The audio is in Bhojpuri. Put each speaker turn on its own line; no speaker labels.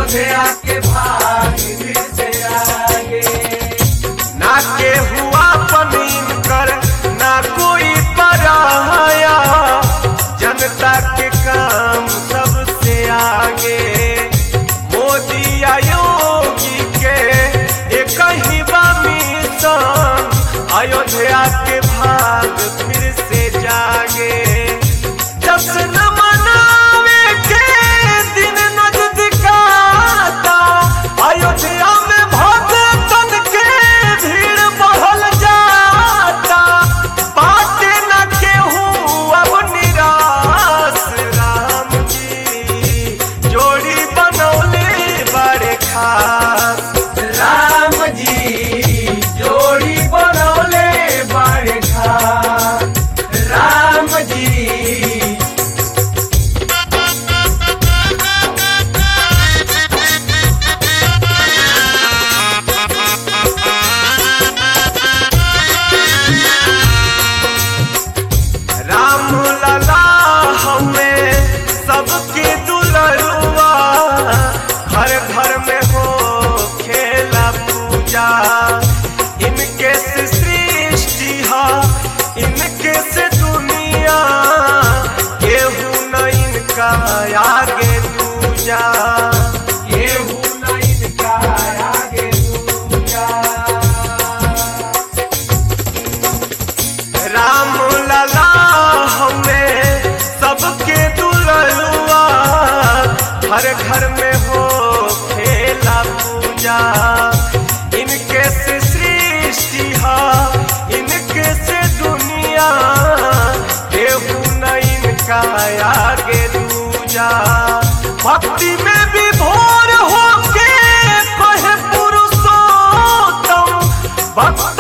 अयोध्या के भाग फिर से आगे।
ना के हुआ पनीन कर ना कोई पराया, जनता के काम सबसे आगे। मोदी योगी के एक ही मिशन, अयोध्या के भाग फिर से जागे। जश्न मनावे के दिन नजदीकाता, अयोध्या में भक्तन के भीड़ बढ़ल जाता। बाटे न केहू अब निराश, राम जी जोड़ी बनौले बड़े खास।
राम जी जोड़ी बनौले बड़े खास। राम जी
राम लला हमें सबके दुलरुआ, हर घर में हो खेला पूजा। इनके से सृष्टि हा, इनके से दुनिया, केहू न इनका आगे दूजा।
केहू न इनका आगे दूजा।
राम लला हमें सबके दुलरुआ, हर घर में हो खेला पूजा। इनके से सृष्टि हा, इनके से दुनिया, केहू न इनका आगे दूजा। भक्ति में भी भोर होके कहे पुरुषोत्तम, भक्त